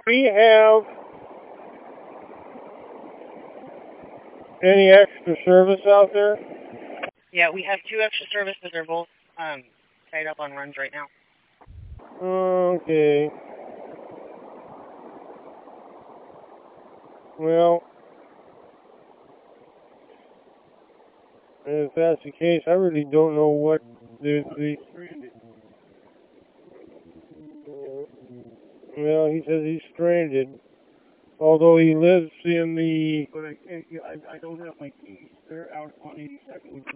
we have any extra service out there? Yeah, we have 2 extra service, but they're both tied up on runs right now. Okay. Well, if that's the case, I really don't know what the well, he says he's stranded. Although he lives in the... But I don't have my keys. They're out on 82nd.